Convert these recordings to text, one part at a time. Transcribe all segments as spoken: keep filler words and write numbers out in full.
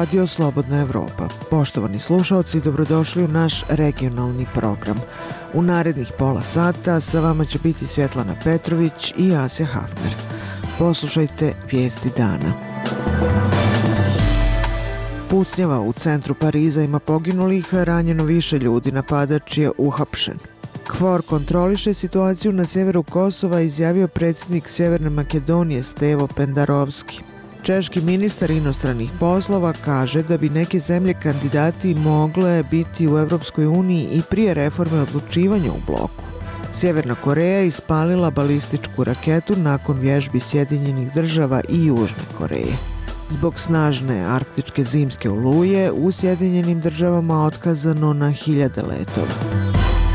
Radio Slobodna Evropa. Poštovani slušaoci, dobrodošli u naš regionalni program. U narednih pola sata sa vama će biti Svjetlana Petrović i Asja Hafner. Poslušajte vijesti dana. Pucnjava u centru Pariza ima poginulih, ranjeno više ljudi, napadač je uhapšen. KFOR kontroliše situaciju na sjeveru Kosova, izjavio predsjednik Sjeverne Makedonije Stevo Pendarovski. Češki ministar inostranih poslova kaže da bi neke zemlje kandidati mogle biti u Europskoj uniji i prije reforme odlučivanja u bloku. Sjeverna Koreja ispalila balističku raketu nakon vježbi Sjedinjenih država i Južne Koreje. Zbog snažne arktičke zimske oluje u Sjedinjenim državama otkazano na hiljade letova.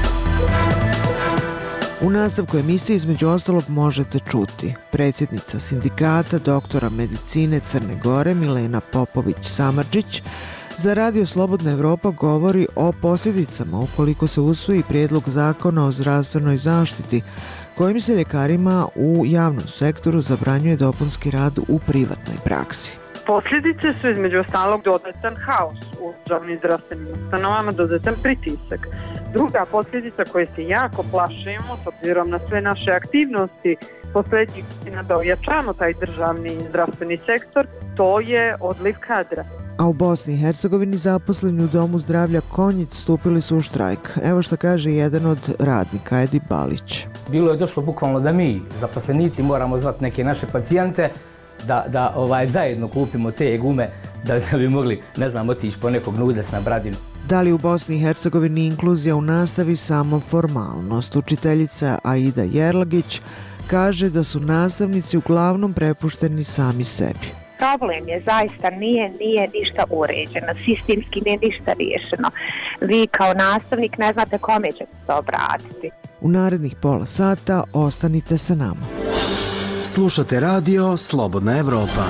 U nastavku emisije između ostalog možete čuti predsjednica sindikata doktora medicine Crne Gore Milena Popović-Samardžić za Radio Slobodna Evropa govori o posljedicama ukoliko se usvoji prijedlog zakona o zdravstvenoj zaštiti kojim se ljekarima u javnom sektoru zabranjuje dopunski rad u privatnoj praksi. Posljedice su između ostalog dodatan haos u državnim zdravstvenim ustanovama, dodatan pritisak. Druga posljedica koje se jako plašimo, s obzirom na sve naše aktivnosti posljednjih godina da ojačamo taj državni zdravstveni sektor, to je odliv kadra. A u Bosni i Hercegovini zaposleni u Domu zdravlja Konjic stupili su u štrajk. Evo što kaže jedan od radnika, Edi Balić. Bilo je došlo bukvalno da mi, zaposlenici, moramo zvati neke naše pacijente da, da ovaj, zajedno kupimo te gume da, da bi mogli, ne znam, otići po nekog nudes na Bradinu. Da li u Bosni i Hercegovini inkluzija u nastavi samo formalnost? Učiteljica Aida Jerlagić kaže da su nastavnici uglavnom prepušteni sami sebi. Problem je zaista nije, nije ništa uređeno, sistemski nije ništa riješeno. Vi kao nastavnik ne znate kome ćete se obratiti. U narednih pola sata ostanite sa nama. Slušate radio Slobodna Evropa.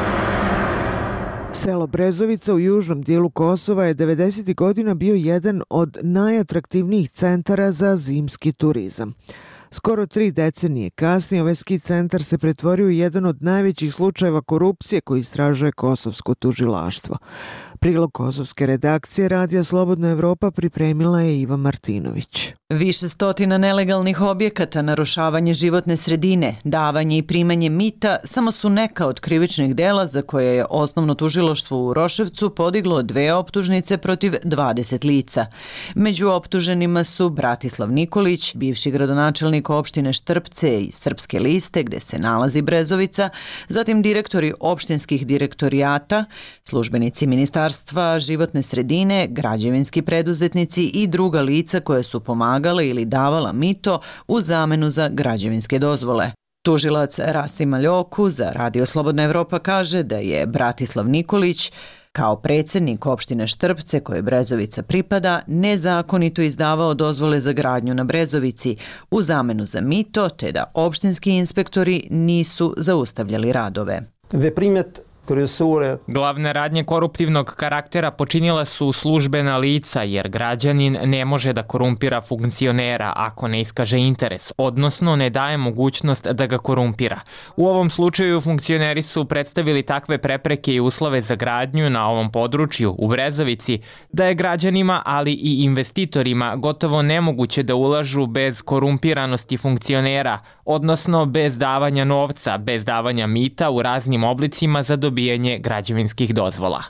Selo Brezovica u južnom dijelu Kosova je devedesetih godina bio jedan od najatraktivnijih centara za zimski turizam. Skoro tri decenije kasnije ovaj ski centar se pretvorio u jedan od najvećih slučajeva korupcije koji istražuje kosovsko tužilaštvo. Prilog kosovske redakcije Radija Slobodna Evropa pripremila je Iva Martinović. Više stotina nelegalnih objekata, narušavanje životne sredine, davanje i primanje mita samo su neka od krivičnih dela za koje je osnovno tužilaštvo u Roševcu podiglo dve optužnice protiv dvadeset lica. Među optuženima su Bratislav Nikolić, bivši gradonačelnik opštine Štrpce i Srpske liste gde se nalazi Brezovica, zatim direktori opštinskih direktorijata, službenici Ministarstva životne sredine, građevinski preduzetnici i druga lica koje su pomagali ili davala mito u zamenu za građevinske dozvole. Tužilac Rasim Aljoku za Radio Slobodna Evropa kaže da je Bratislav Nikolić kao predsjednik opštine Štrpce koje Brezovica pripada nezakonito izdavao dozvole za gradnju na Brezovici u zamenu za mito, te da opštinski inspektori nisu zaustavljali radove. Glavne radnje koruptivnog karaktera počinila su službena lica jer građanin ne može da korumpira funkcionera ako ne iskaže interes, odnosno ne daje mogućnost da ga korumpira. U ovom slučaju funkcioneri su predstavili takve prepreke i uslove za gradnju na ovom području u Brezovici da je građanima, ali i investitorima gotovo nemoguće da ulažu bez korumpiranosti funkcionera, odnosno bez davanja novca, bez davanja mita u raznim oblicima za dobijanje građevinskih dozvola.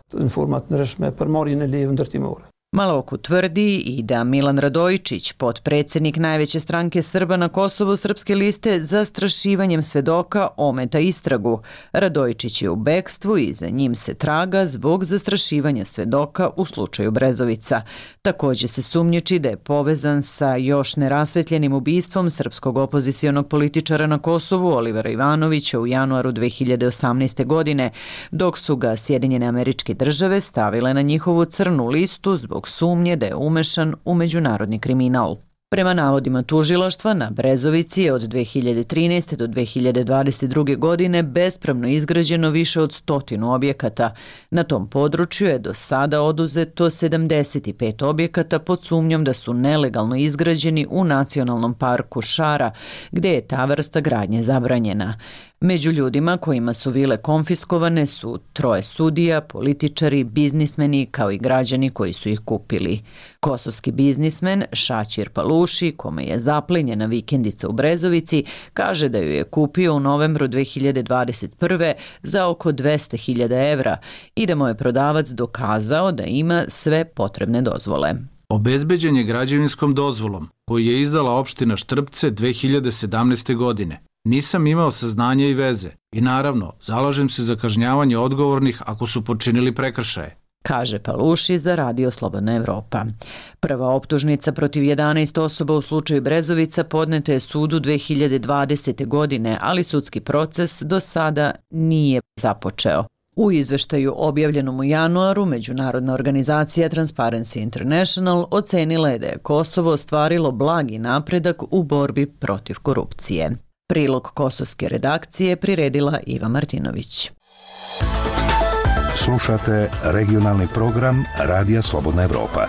Maloku tvrdi i da Milan Radojičić, potpredsjednik najveće stranke Srba na Kosovu Srpske liste, zastrašivanjem svedoka ometa istragu. Radojičić je u bekstvu i za njim se traga zbog zastrašivanja svedoka u slučaju Brezovica. Također se sumnjiči da je povezan sa još nerasvetljenim ubistvom srpskog opozicionog političara na Kosovu Olivera Ivanovića u januaru dve hiljade osamnaeste. godine, dok su ga Sjedinjene Američke Države stavile na njihovu crnu listu zbog sumnje da je umešan u međunarodni kriminal. Prema navodima tužilaštva, na Brezovici je od dve hiljade trinaeste. do dve hiljade dvadeset druge. godine bespravno izgrađeno više od stotinu objekata. Na tom području je do sada oduzeto sedamdeset pet objekata pod sumnjom da su nelegalno izgrađeni u nacionalnom parku Šara, gde je ta vrsta gradnje zabranjena. Među ljudima kojima su vile konfiskovane su troje sudija, političari, biznismeni kao i građani koji su ih kupili. Kosovski biznismen Šaćir Paluši, kome je zaplenjena vikendica u Brezovici, kaže da ju je kupio u novembru dve hiljade dvadeset prve za oko dvesta hiljada evra i da mu je prodavac dokazao da ima sve potrebne dozvole. Obezbeđen je građevinskom dozvolom koju je izdala opština Štrpce dve hiljade sedamnaeste. godine. Nisam imao saznanja i veze i naravno zalažem se za kažnjavanje odgovornih ako su počinili prekršaje, kaže Paluši za Radio Slobodna Evropa. Prva optužnica protiv jedanaest osoba u slučaju Brezovica podneta je sudu dve hiljade dvadesete. godine, ali sudski proces do sada nije započeo. U izveštaju objavljenom u januaru, međunarodna organizacija Transparency International ocenila je da je Kosovo ostvarilo blagi napredak u borbi protiv korupcije. Prilog kosovske redakcije priredila Iva Martinović. Slušate regionalni program Radija Slobodna Evropa.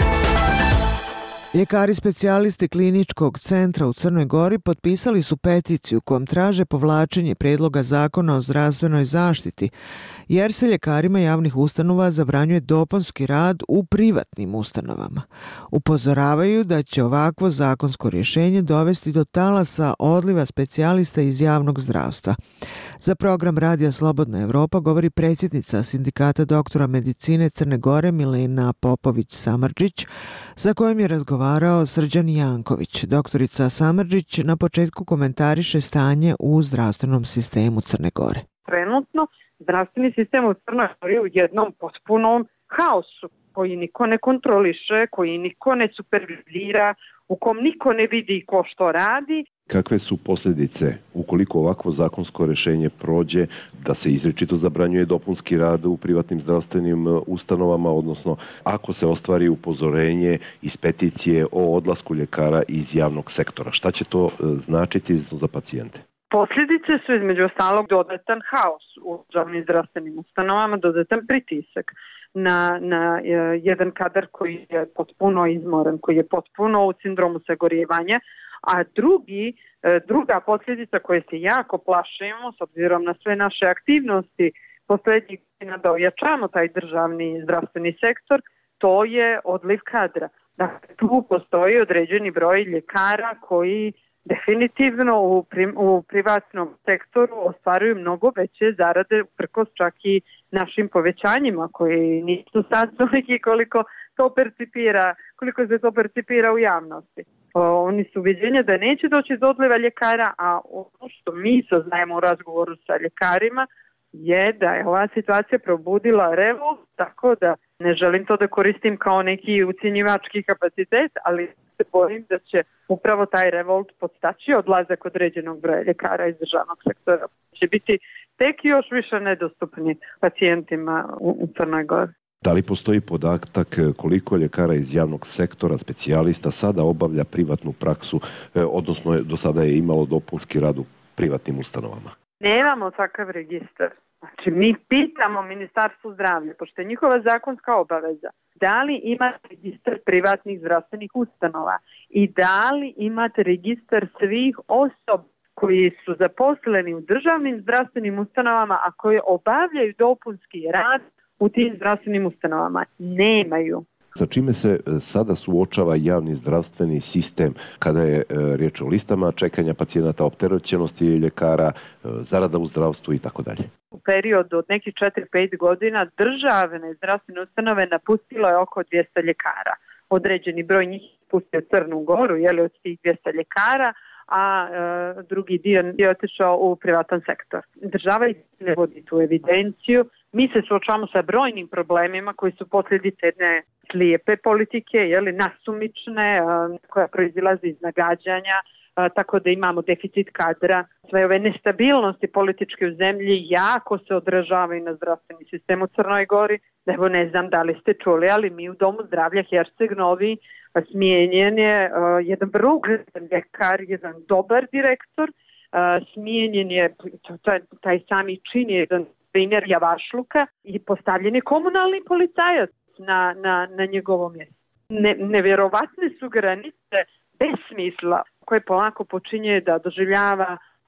Ljekari specijalisti kliničkog centra u Crnoj Gori potpisali su peticiju kojom traže povlačenje predloga zakona o zdravstvenoj zaštiti, jer se ljekarima javnih ustanova zabranjuje dopunski rad u privatnim ustanovama. Upozoravaju da će ovakvo zakonsko rješenje dovesti do talasa odliva specijalista iz javnog zdravstva. Za program Radija Slobodna Evropa govori predsjednica Sindikata doktora medicine Crne Gore Milena Popović-Samardžić, sa kojom je razgovarao Srđan Janković. Doktorica Samardžić na početku komentariše stanje u zdravstvenom sistemu Crne Gore. Trenutno zdravstveni sistem u Crnoj Gori je u jednom potpunom haosu koji niko ne kontroliše, koji niko ne supervizira, u kom niko ne vidi ko što radi. Kakve su posljedice ukoliko ovakvo zakonsko rješenje prođe da se izričito zabranjuje dopunski rad u privatnim zdravstvenim ustanovama, odnosno ako se ostvari upozorenje iz peticije o odlasku ljekara iz javnog sektora? Šta će to značiti za pacijente? Posljedice su između ostalog dodatan haos u državnim zdravstvenim ustanovama, dodatan pritisak na, na jedan kadar koji je potpuno izmoren, koji je potpuno u sindromu sagorijevanja, a drugi, druga posljedica koje se jako plašimo s obzirom na sve naše aktivnosti posljednjih godina da ojačamo taj državni zdravstveni sektor, to je odliv kadra. Dakle, tu postoji određeni broj ljekara koji definitivno u, pri, u privatnom sektoru ostvaruju mnogo veće zarade uprkos čak i našim povećanjima koji nisu sad toliki koliko to percipira, koliko se to percipira u javnosti. O, oni su uviđenja da neće doći do odliva ljekara, a ono što mi saznajemo u razgovoru sa ljekarima je da je ova situacija probudila revolt, tako da ne želim to da koristim kao neki ucjenjivački kapacitet, ali se bojim da će upravo taj revolt podstaći odlazak određenog broja ljekara iz državnog sektora. Će biti tek još više nedostupni pacijentima u, u Crnoj Gori. Da li postoji podatak koliko ljekara iz javnog sektora, specijalista, sada obavlja privatnu praksu, odnosno do sada je imalo dopunski rad u privatnim ustanovama? Nemamo takav registar. Znači, mi pitamo Ministarstvo zdravlja, pošto je njihova zakonska obaveza, da li imate registar privatnih zdravstvenih ustanova i da li imate registar svih osoba koji su zaposleni u državnim zdravstvenim ustanovama, a koji obavljaju dopunski rad u tim zdravstvenim ustanovama. Nemaju. Sa čime se sada suočava javni zdravstveni sistem kada je riječ o listama čekanja pacijenata, opterećenosti ljekara, zarada u zdravstvu i tako dalje? U periodu od nekih četiri do pet godina državne zdravstvene ustanove napustilo je oko dvjesto ljekara. Određeni broj njih je pustio Crnu Goru, je li od tih dvjesto ljekara, a e, drugi dio je otišao u privatan sektor. Država ne vodi tu evidenciju. Mi se suočavamo sa brojnim problemima koji su posljedice jedne slijepe politike, jeli, nasumične, koja proizilazi iz nagađanja, tako da imamo deficit kadra. Sve ove nestabilnosti političke u zemlji jako se odražavaju na zdravstveni sistem u Crnoj Gori. Evo, ne znam da li ste čuli, ali mi u Domu zdravlja Herceg Novi smijenjen je jedan vrlo ugledan ljekar, jedan dobar direktor, smijenjen je taj, taj sami čin je jedan primjer javašluka i postavljen je komunalni policajac na, na, na njegovom mjestu. Ne, nevjerovatne su granice bez smisla koje polako počinje da doživljava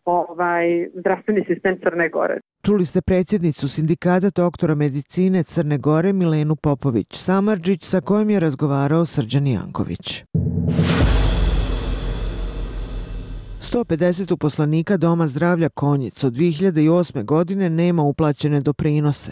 ovaj, zdravstveni sistem Crne Gore. Čuli ste predsjednicu Sindikata doktora medicine Crne Gore Milenu Popović-Samardžić sa kojom je razgovarao Srđan Janković. sto pedeset uposlenika Doma zdravlja Konjic od dvije hiljade osme. godine nema uplaćene doprinose.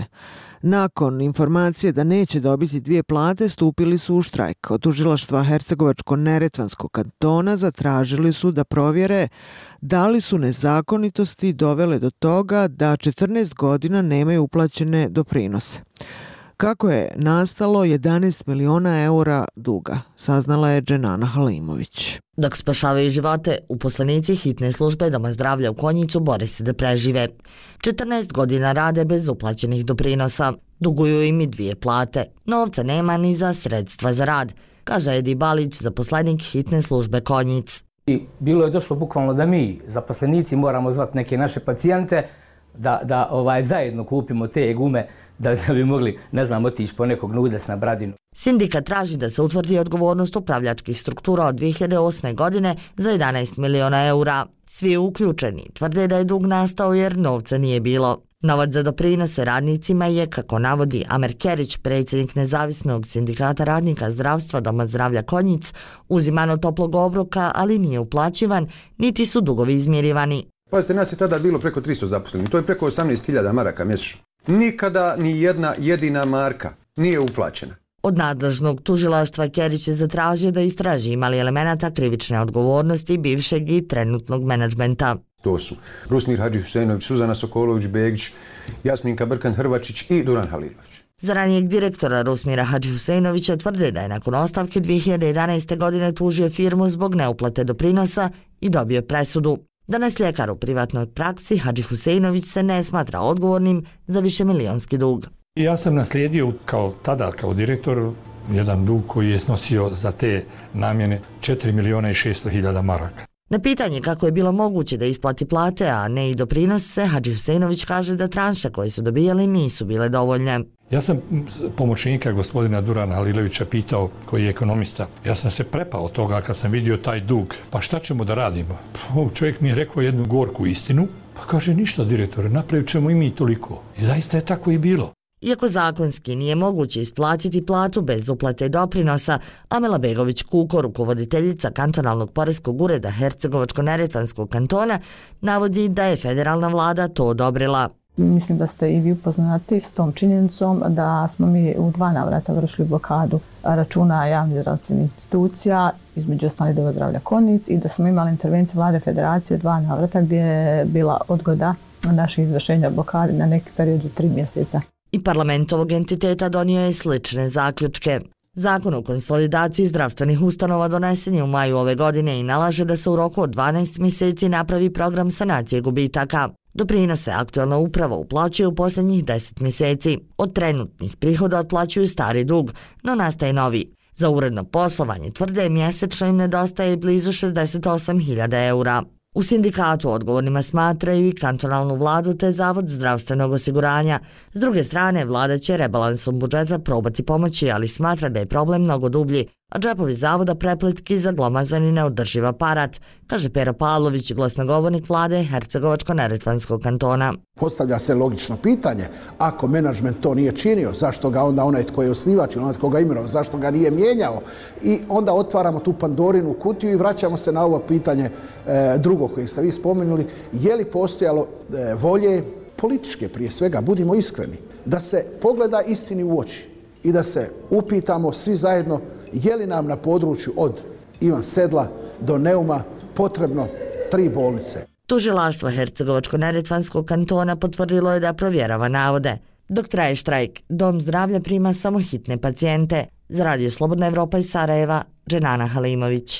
Nakon informacije da neće dobiti dvije plate, stupili su u štrajk. Od tužilaštva Hercegovačko-neretvanskog kantona zatražili su da provjere da li su nezakonitosti dovele do toga da četrnaest godina nemaju uplaćene doprinose. Kako je nastalo jedanaest miliona eura duga, saznala je Dženana Halimović. Dok spašavaju živote, uposlenici hitne službe Doma zdravlja u Konjicu bore se da prežive. četrnaest godina rade bez uplaćenih doprinosa. Duguju im i dvije plate. Novca nema ni za sredstva za rad, kaže Edi Balić, zaposlenik hitne službe Konjic. I bilo je došlo bukvalno da mi, zaposlenici, moramo zvati neke naše pacijente da, da ovaj, zajedno kupimo te gume da, da bi mogli, ne znam, otići po nekog nudes na Bradinu. Sindikat traži da se utvrdi odgovornost upravljačkih struktura od dvije hiljade osme. godine za jedanaest miliona eura. Svi uključeni tvrde da je dug nastao jer novca nije bilo. Novac za doprinose radnicima je, kako navodi Amer Kerić, predsjednik nezavisnog sindikata radnika zdravstva Doma zdravlja Konjic, uziman od toplog obroka, ali nije uplaćivan, niti su dugovi izmirivani. Pazite, nas je tada bilo preko tristo zaposlenih, to je preko osamnaest hiljada maraka mjesečno. Nikada ni jedna jedina marka nije uplaćena. Od nadležnog tužilaštva Kerić je zatražio da istraži imali elemenata krivične odgovornosti bivšeg i trenutnog menadžmenta. To su Rusmir Hadžihuseinović, Suzana Sokolović-Begić, Jasminka Brkan-Hrvačić i Duran Halilović. Za ranijeg direktora Rusmira Hadžihuseinovića tvrde da je nakon ostavke dvije hiljade jedanaeste. godine tužio firmu zbog neuplate doprinosa i dobio presudu. Danas ljekar u privatnoj praksi Hadžihuseinović se ne smatra odgovornim za višemilijonski dug. Ja sam naslijedio kao tada, kao direktor, jedan dug koji je snosio za te namjene četiri miliona i šesto hiljada maraka. Na pitanje kako je bilo moguće da isplati plate, a ne i doprinose, Hadžihuseinović kaže da tranše koje su dobijali nisu bile dovoljne. Ja sam pomoćnika gospodina Durana Halilovića pitao, koji je ekonomista. Ja sam se prepao toga kad sam vidio taj dug. Pa šta ćemo da radimo? Pa, čovjek mi je rekao jednu gorku istinu. Pa kaže, ništa direktore, napravit ćemo i mi toliko. I zaista je tako i bilo. Iako zakonski nije moguće isplatiti platu bez uplate doprinosa, Amela Begović-Kuko, rukovoditeljica kantonalnog poreskog ureda Hercegovačko-neretvanskog kantona, navodi da je federalna vlada to odobrila. Mislim da ste i vi upoznati s tom činjenicom da smo mi u dva navrata vršili blokadu računa javnih zdravstvenih institucija, između ostalih Doma zdravlja Konjic, i da smo imali intervenciju vlade federacije dva navrata gdje je bila odgoda naših izvršenja blokade na neki period od tri mjeseca. I parlament ovog entiteta donio je slične zaključke. Zakon o konsolidaciji zdravstvenih ustanova donesen je u maju ove godine i nalaže da se u roku od dvanaest mjeseci napravi program sanacije gubitaka. Doprinose aktualna uprava uplaćuje u posljednjih deset mjeseci. Od trenutnih prihoda otplaćuju stari dug, no nastaje novi. Za uredno poslovanje tvrde mjesečno im nedostaje blizu šezdeset osam hiljada eura. U sindikatu odgovornima smatraju i kantonalnu vladu te Zavod zdravstvenog osiguranja. S druge strane, vlada će rebalansom budžeta probati pomoći, ali smatra da je problem mnogo dublji, a džepovi zavoda prepletki za glomazan i neodrživ aparat, kaže Pero Pavlović, glasnogovornik vlade Hercegovačko-neretvanskog kantona. Postavlja se logično pitanje, ako menadžment to nije činio, zašto ga onda onaj tko je osnivač ili onaj tko ga imenovao, zašto ga nije mijenjao? I onda otvaramo tu Pandorinu kutiju i vraćamo se na ovo pitanje e, drugo koje ste vi spomenuli. Je li postojalo e, volje političke prije svega, budimo iskreni, da se pogleda istini u oči i da se upitamo svi zajedno je li nam na području od Ivan Sedla do Neuma potrebno tri bolnice. Tužilaštvo Hercegovačko-neretvanskog kantona potvrdilo je da provjerava navode. Dok traje štrajk, Dom zdravlja prima samo hitne pacijente. Za Radio Slobodna Evropa iz Sarajeva, Dženana Halimović.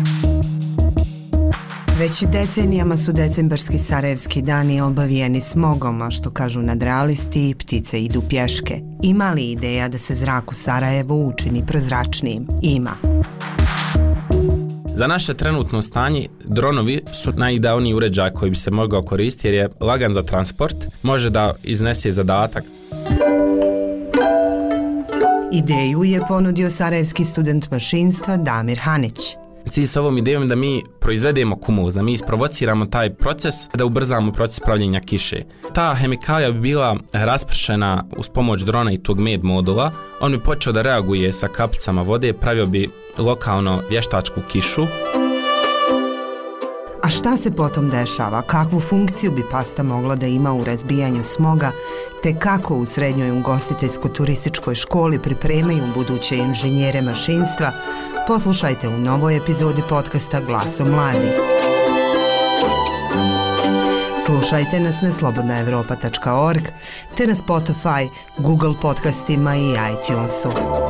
Već decenijama su decembarski sarajevski dani obavijeni smogom, a što kažu nadrealisti, ptice idu pješke. Ima li ideja da se zrak u Sarajevu učini prozračnijim? Ima. Za naše trenutno stanje, dronovi su najidealniji uređaj koji bi se mogao koristiti jer je lagan za transport, može da iznese zadatak. Ideju je ponudio sarajevski student mašinstva Damir Hanić. Cilj s ovom idejom je da mi proizvedemo kumulus, da mi isprovociramo taj proces, da ubrzamo proces pravljenja kiše. Ta hemikalija bi bila raspršena uz pomoć drona i tog med modula. On bi počeo da reaguje sa kapicama vode, pravio bi lokalno vještačku kišu. A šta se potom dešava? Kakvu funkciju bi pasta mogla da ima u razbijanju smoga, te kako u srednjoj ugostiteljsko-turističkoj školi pripremaju buduće inženjere mašinstva? Poslušajte u novoj epizodi podcasta Glasom mladih. Slušajte nas na slobodna evropa tačka org te na Spotify, Google podcastima i iTunesu.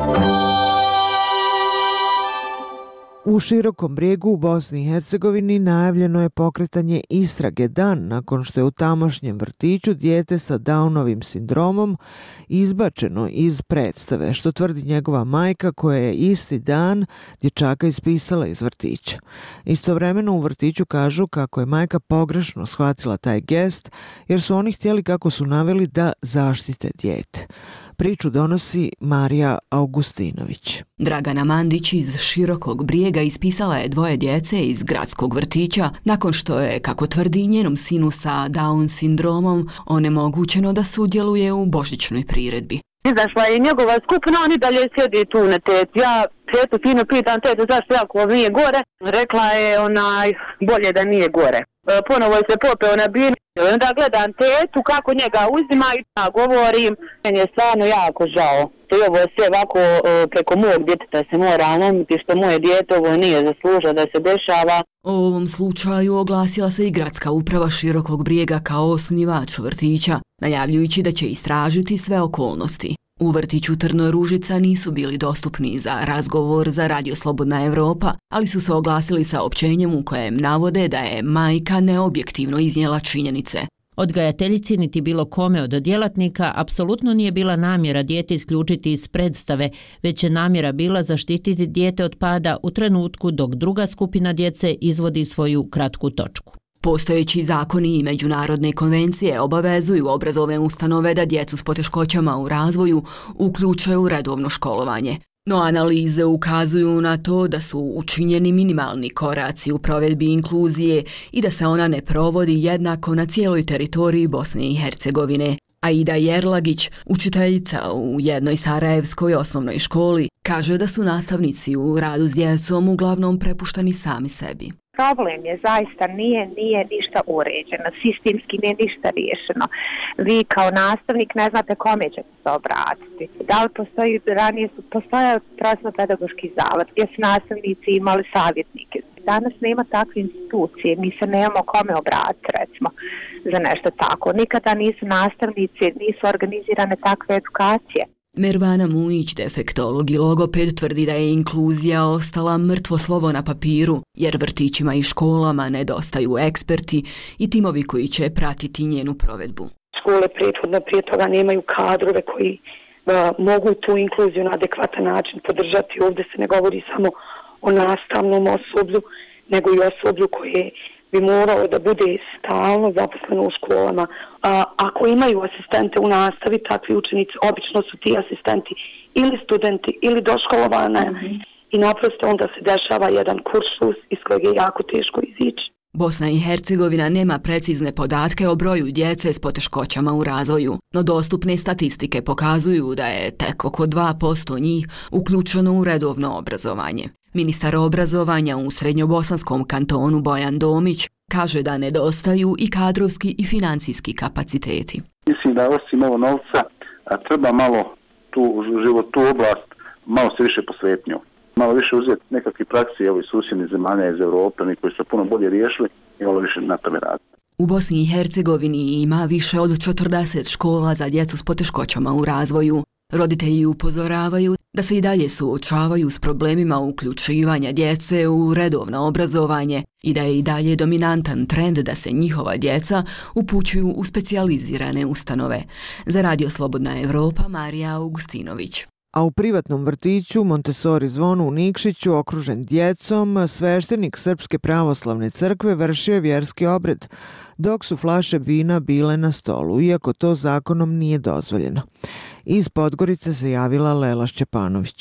U Širokom Brijegu u Bosni i Hercegovini najavljeno je pokretanje istrage dan nakon što je u tamošnjem vrtiću dijete sa Downovim sindromom izbačeno iz predstave, što tvrdi njegova majka koja je isti dan dječaka ispisala iz vrtića. Istovremeno u vrtiću kažu kako je majka pogrešno shvatila taj gest jer su oni htjeli, kako su naveli, da zaštite dijete. Priču donosi Marija Augustinović. Dragana Mandić iz Širokog Brijega ispisala je dvoje djece iz gradskog vrtića nakon što je, kako tvrdi, njenom sinu sa Down sindromom onemogućeno da sudjeluje u božićnoj priredbi. Izašla je njegova skupina, oni dalje sjedi tu na tetu. Ja tetu fino pitam tetu zašto jako nije gore. Rekla je onaj bolje da nije gore. E, ponovo je se popeo na binu. Onda gledam tetu kako njega uzima i ja govorim. Meni je stvarno jako žao. I ovo sve ovako e, preko mog djeteta se mora lomiti što moje dijete ovo nije zaslužilo da se dešava. O ovom slučaju oglasila se i gradska uprava Širokog Brijega kao osnivač vrtića, najavljujući da će istražiti sve okolnosti. U vrtiću Trno Ružica nisu bili dostupni za razgovor za Radio Slobodna Evropa, ali su se oglasili saopćenjem u kojem navode da je majka neobjektivno iznijela činjenice. Odgajateljici niti bilo kome od djelatnika apsolutno nije bila namjera dijete isključiti iz predstave, već je namjera bila zaštititi dijete od pada u trenutku dok druga skupina djece izvodi svoju kratku točku. Postojeći zakoni i međunarodne konvencije obavezuju obrazovne ustanove da djecu s poteškoćama u razvoju uključuju u redovno školovanje. No analize ukazuju na to da su učinjeni minimalni koraci u provedbi inkluzije i da se ona ne provodi jednako na cijeloj teritoriji Bosne i Hercegovine. Aida Jerlagić, učiteljica u jednoj sarajevskoj osnovnoj školi, kaže da su nastavnici u radu s djecom uglavnom prepušteni sami sebi. Problem je zaista nije, nije ništa uređeno, sistemski nije ništa riješeno. Vi kao nastavnik ne znate kome ćete se obratiti. Da li postoji, ranije su postojao prosvetno-pedagoški zavod gdje su nastavnici imali savjetnike. Danas nema takve institucije, mi se nemamo kome obratiti, recimo, za nešto tako. Nikada nisu nastavnici, nisu organizirane takve edukacije. Mervana Mujić, defektolog i logoped, tvrdi da je inkluzija ostala mrtvo slovo na papiru, jer vrtićima i školama nedostaju eksperti i timovi koji će pratiti njenu provedbu. Škole prethodno prije toga nemaju kadrove koji a, mogu tu inkluziju na adekvatan način podržati. Ovdje se ne govori samo o nastavnom osoblju, nego i osoblju koje bi moralo da bude stalno zaposleno u školama. A, ako imaju asistente u nastavi, takvi učenici, obično su ti asistenti ili studenti ili doškolovane mm-hmm. i naprosto onda se dešava jedan kuršlus iz kojeg je jako teško izići. Bosna i Hercegovina nema precizne podatke o broju djece s poteškoćama u razvoju, no dostupne statistike pokazuju da je tek oko dva posto njih uključeno u redovno obrazovanje. Ministar obrazovanja u Srednjobosanskom kantonu Bojan Domić kaže da nedostaju i kadrovski i financijski kapaciteti. Mislim da osim ovo novca treba malo tu život, tu oblast malo se više posvetiti njoj. Malo više uzeti nekakve praksi evo, iz susjednih zemalja iz Europe, oni koji su puno bolje riješili i malo više na tome raditi. U Bosni i Hercegovini ima više od četrdeset škola za djecu s poteškoćama u razvoju. Roditelji upozoravaju da se i dalje suočavaju s problemima uključivanja djece u redovno obrazovanje i da je i dalje dominantan trend da se njihova djeca upućuju u specijalizirane ustanove. Za Radio Slobodna Evropa, Marija Augustinović. A u privatnom vrtiću Montessori Zvonu u Nikšiću, okružen djecom, sveštenik Srpske pravoslavne crkve vršio je vjerski obred, dok su flaše vina bile na stolu, iako to zakonom nije dozvoljeno. Iz Podgorice se javila Lela Šćepanović.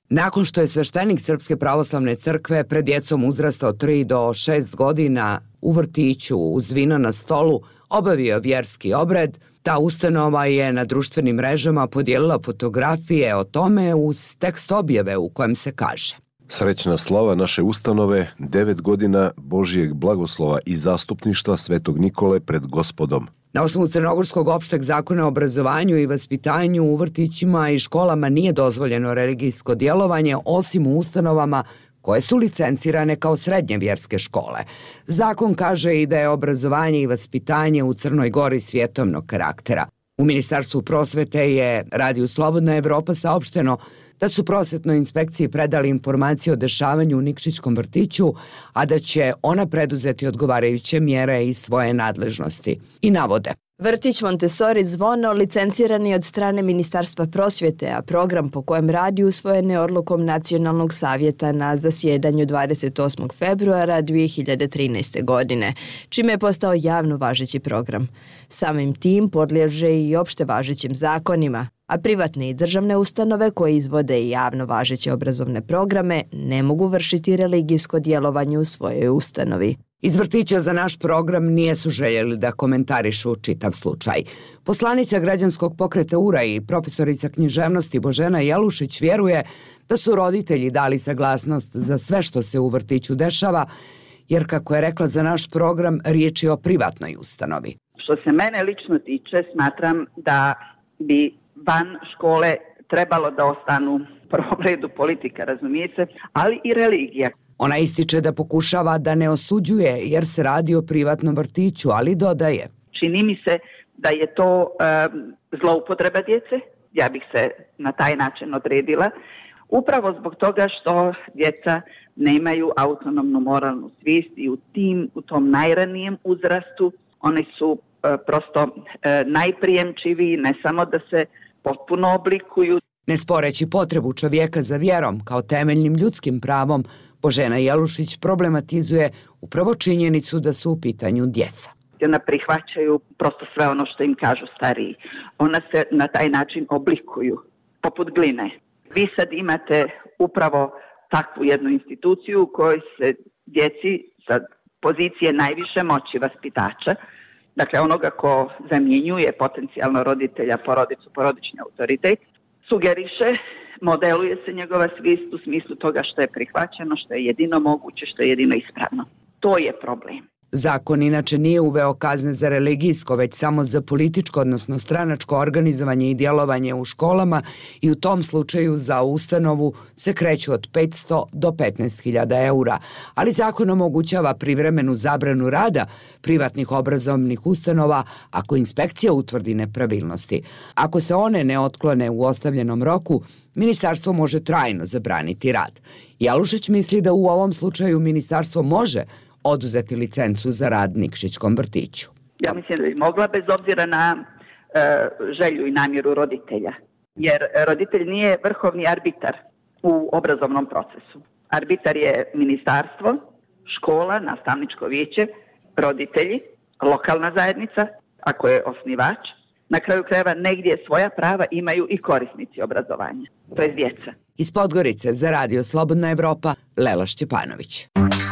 Nakon što je sveštenik Srpske pravoslavne crkve pred djecom uzrasta od tri do šest godina u vrtiću uz vino na stolu obavio vjerski obred, ta ustanova je na društvenim mrežama podijelila fotografije o tome uz tekst objave u kojem se kaže: Srećna slava naše ustanove, devet godina Božijeg blagoslova i zastupništva Svetog Nikole pred Gospodom. Na osnovu Crnogorskog opšteg zakona o obrazovanju i vaspitanju u vrtićima i školama nije dozvoljeno religijsko djelovanje osim u ustanovama koje su licencirane kao srednje vjerske škole. Zakon kaže i da je obrazovanje i vaspitanje u Crnoj Gori svjetovnog karaktera. U Ministarstvu prosvete je Radiju Slobodna Evropa saopšteno da su prosvetnoj inspekciji predali informacije o dešavanju u Nikšićkom vrtiću, a da će ona preduzeti odgovarajuće mjere iz svoje nadležnosti. I navode: Vrtić Montessori Zvono licenciran je od strane Ministarstva prosvjete, a program po kojem radi usvojen je odlukom Nacionalnog savjeta na zasjedanju dvadeset osmog februara dvije hiljade trinaeste. godine, čime je postao javno važeći program. Samim tim podliježe i opšte važećim zakonima, a privatne i državne ustanove koje izvode i javno važeće obrazovne programe ne mogu vršiti religijsko djelovanje u svojoj ustanovi. Iz vrtića za naš program nijesu željeli da komentarišu čitav slučaj. Poslanica građanskog pokreta U R A i profesorica književnosti Božena Jelušić vjeruje da su roditelji dali saglasnost za sve što se u vrtiću dešava, jer kako je rekla za naš program, riječ je o privatnoj ustanovi. Što se mene lično tiče, smatram da bi van škole trebalo da ostanu u prvom redu politika, razumije se, ali i religija. Ona ističe da pokušava da ne osuđuje jer se radi o privatnom vrtiću, ali dodaje: Čini mi se da je to um, zloupotreba djece, ja bih se na taj način odredila, upravo zbog toga što djeca nemaju autonomnu moralnu svijest i u tim, u tom najranijem uzrastu oni su uh, prosto uh, najprijemčiviji, ne samo da se potpuno oblikuju. Ne sporeći potrebu čovjeka za vjerom kao temeljnim ljudskim pravom, Božena Jelušić problematizuje upravo činjenicu da su u pitanju djeca. Ona prihvaćaju prosto sve ono što im kažu stariji. Ona se na taj način oblikuju, poput gline. Vi sad imate upravo takvu jednu instituciju u kojoj se djeci sa pozicije najviše moći vaspitača, dakle onoga ko zamjenjuje potencijalno roditelja, porodicu, porodični autoritet, sugeriše, modeluje se njegova svijest u smislu toga što je prihvaćeno, što je jedino moguće, što je jedino ispravno. To je problem. Zakon inače nije uveo kazne za religijsko, već samo za političko, odnosno stranačko organizovanje i djelovanje u školama i u tom slučaju za ustanovu se kreću od petsto do petnaest hiljada eura, ali zakon omogućava privremenu zabranu rada privatnih obrazovnih ustanova ako inspekcija utvrdi nepravilnosti. Ako se one ne otklone u ostavljenom roku, ministarstvo može trajno zabraniti rad. Jalušić misli da u ovom slučaju ministarstvo može oduzeti licencu za rad Nikšićkom vrtiću. Ja mislim da bi mogla bez obzira na e, želju i namjeru roditelja. Jer roditelj nije vrhovni arbitar u obrazovnom procesu. Arbitar je ministarstvo, škola, nastavničko vijeće, roditelji, lokalna zajednica, ako je osnivač. Na kraju krajeva negdje svoja prava imaju i korisnici obrazovanja, to je djeca. Iz Podgorice za Radio Slobodna Evropa, Lela Šćepanović.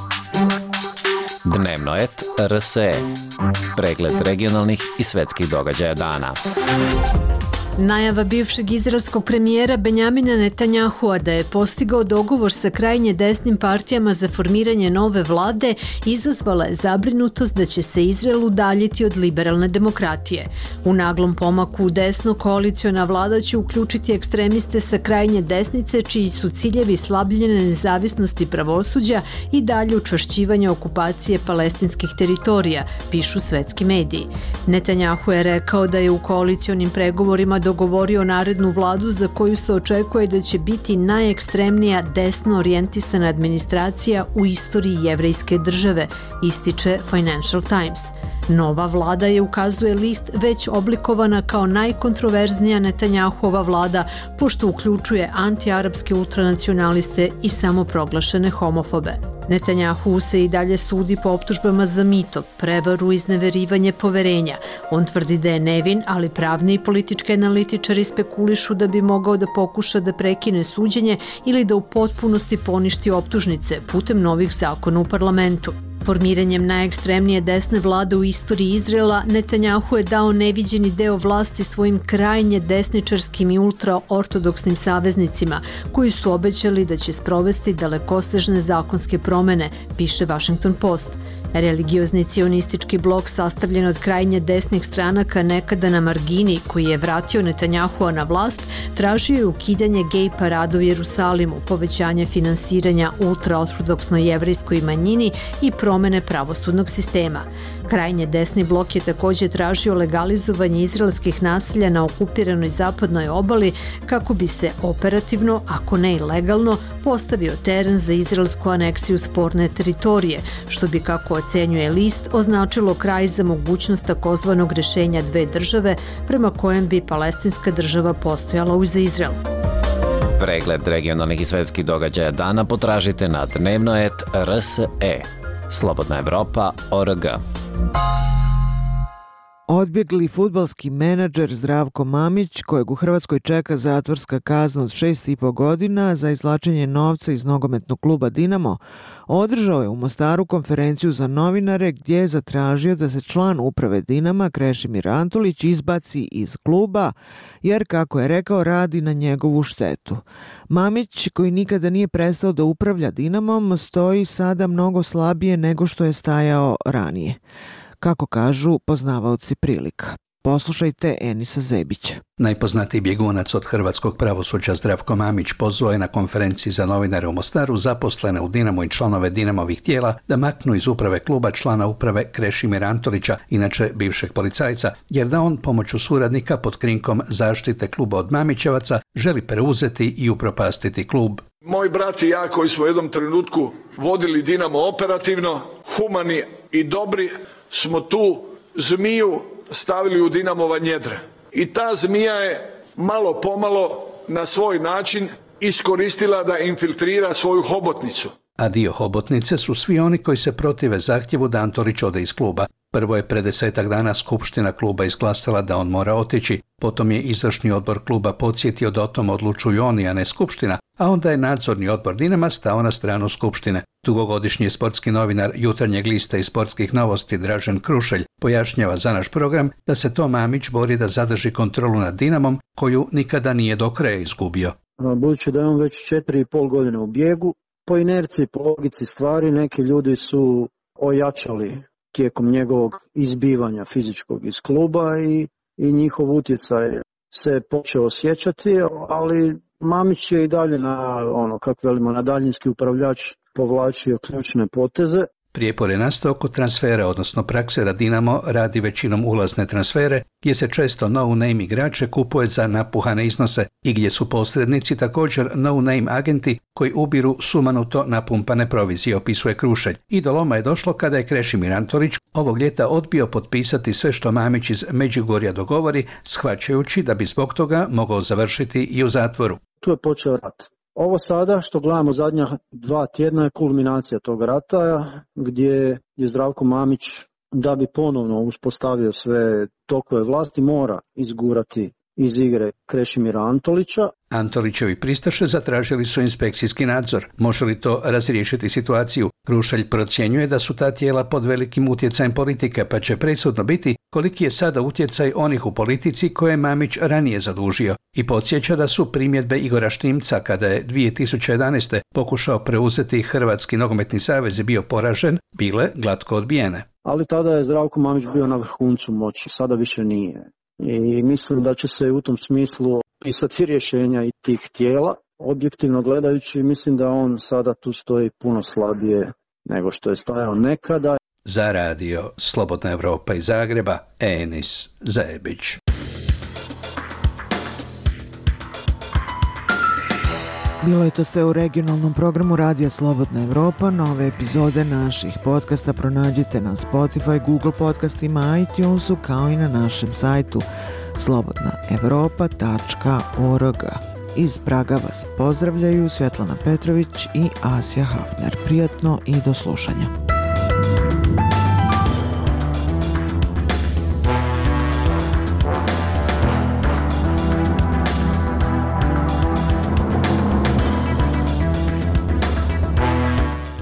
Dnevno et R S E. Pregled regionalnih i svetskih događaja dana. Najava bivšeg izraelskog premijera Benjamina Netanjahua da je postigao dogovor sa krajnje desnim partijama za formiranje nove vlade izazvala je zabrinutost da će se Izrael udaljiti od liberalne demokratije. U naglom pomaku u desno koaliciona vlada će uključiti ekstremiste sa krajnje desnice čiji su ciljevi slabljenje nezavisnosti pravosuđa i dalje učvršćivanje okupacije palestinskih teritorija, pišu svetski mediji. Netanjahu je rekao da je u koalicionim pregovorima dogovorio narednu vladu za koju se očekuje da će biti najekstremnija desno orijentisana administracija u istoriji jevrejske države, ističe Financial Times. Nova vlada je, ukazuje list, već oblikovana kao najkontroverznija Netanjahova vlada, pošto uključuje antiarapske ultranacionaliste i samoproglašene homofobe. Netanjahu se i dalje sudi po optužbama za mito, prevaru i izneverivanje poverenja. On tvrdi da je nevin, ali pravni i politički analitičari spekulišu da bi mogao da pokuša da prekine suđenje ili da u potpunosti poništi optužnice putem novih zakona u parlamentu. Formiranjem najekstremnije desne vlade u istoriji Izraela, Netanjahu je dao neviđeni deo vlasti svojim krajnje desničarskim i ultraortodoksnim saveznicima, koji su obećali da će sprovesti dalekosežne zakonske promene, piše Washington Post. Religiozni cionistički blok sastavljen od krajnje desnih stranaka nekada na margini, koji je vratio Netanjahua na vlast, tražio je ukidanje gej parada u Jerusalimu, povećanje finansiranja ultraortodoksnoj jevrejskoj manjini i promene pravosudnog sistema. Krajnje desni blok je također tražio legalizovanje izraelskih naselja na okupiranoj zapadnoj obali kako bi se operativno, ako ne i legalno, postavio teren za izraelsku aneksiju sporne teritorije, što bi, kako ocenjuje list, označilo kraj za mogućnost takozvanog rješenja dve države prema kojem bi palestinska država postojala uz Izrael. Pregled regionalnih i svetskih događaja dana potražite na dnevno et er es e. Slobodna Evropa точка org. Odbjegli fudbalski menadžer Zdravko Mamić, kojeg u Hrvatskoj čeka zatvorska kazna od šest i po godina za izvlačenje novca iz nogometnog kluba Dinamo, održao je u Mostaru konferenciju za novinare gdje je zatražio da se član uprave Dinama Krešimir Antolić izbaci iz kluba, jer, kako je rekao, radi na njegovu štetu. Mamić, koji nikada nije prestao da upravlja Dinamom, stoji sada mnogo slabije nego što je stajao ranije, kako kažu poznavaoci prilika. Poslušajte Enisa Zebića. Najpoznatiji bjegunac od hrvatskog pravosuđa Zdravko Mamić pozvao je na konferenciji za novinare u Mostaru zaposlene u Dinamo i članove Dinamovih tijela da maknu iz uprave kluba člana uprave Krešimira Antolića, inače bivšeg policajca, jer da on pomoću suradnika pod krinkom zaštite kluba od Mamićevaca želi preuzeti i upropastiti klub. Moj brat i ja, koji smo u jednom trenutku vodili Dinamo operativno, humani i dobri, smo tu zmiju stavili u Dinamova njedra. I ta zmija je malo pomalo na svoj način iskoristila da infiltrira svoju hobotnicu. A dio hobotnice su svi oni koji se protive zahtjevu da Antolić ode iz kluba. Prvo je pre desetak dana skupština kluba izglasala da on mora otići, potom je izvršni odbor kluba podsjetio da o tom odlučuju oni, a ne skupština, a onda je nadzorni odbor Dinama stao na stranu skupštine. Dugogodišnji sportski novinar Jutarnjeg lista i sportskih novosti Dražen Krušelj pojašnjava za naš program da se to Mamić bori da zadrži kontrolu nad Dinamom, koju nikada nije do kraja izgubio. Budući da je on već četiri i pol godine u bijegu, po inerciji, po logici stvari, neki ljudi su ojačali tijekom njegovog izbivanja fizičkog iz kluba i, i njihov utjecaj se počeo osjećati, ali Mamić je i dalje na, ono, kako velimo, na daljinski upravljač povlačio ključne poteze. Prijepor je nastao kod transfera, odnosno prakse da Dinamo radi većinom ulazne transfere, gdje se često no-name igrače kupuje za napuhane iznose i gdje su posrednici također no-name agenti koji ubiru sumanuto napumpane provizije, opisuje Krušelj. I do loma je došlo kada je Krešimir Antolić ovog ljeta odbio potpisati sve što Mamić iz Međugorja dogovori, shvaćajući da bi zbog toga mogao završiti i u zatvoru. Tu je počeo rat. Ovo sada što gledamo zadnja dva tjedna je kulminacija tog rata, gdje je Zdravko Mamić, da bi ponovno uspostavio sve tokove vlasti, mora izgurati iz igre Krešimira Antolića. Antolićevi pristaše zatražili su inspekcijski nadzor. Može li to razriješiti situaciju? Krušelj procjenjuje da su ta tijela pod velikim utjecajem politike, pa će presudno biti koliki je sada utjecaj onih u politici koje je Mamić ranije zadužio. I podsjeća da su primjedbe Igora Štimca, kada je dvije tisuće jedanaeste pokušao preuzeti Hrvatski nogometni savez i bio poražen, bile glatko odbijene. Ali tada je Zdravko Mamić bio na vrhuncu moći, sada više nije. I mislim da će se u tom smislu pisati rješenja i tih tijela. Objektivno gledajući, mislim da on sada tu stoji puno slabije nego što je stajao nekada. Za radio Slobodna Evropa iz Zagreba, Enis Zebić. Bilo je to sve u regionalnom programu Radija Slobodna Evropa. Nove epizode naših podcasta pronađite na Spotify, Google podcastima, iTunesu, kao i na našem sajtu slobodna evropa tačka org. iz Praga vas pozdravljaju Svjetlana Petrović i Asja Hafner. Prijatno i do slušanja.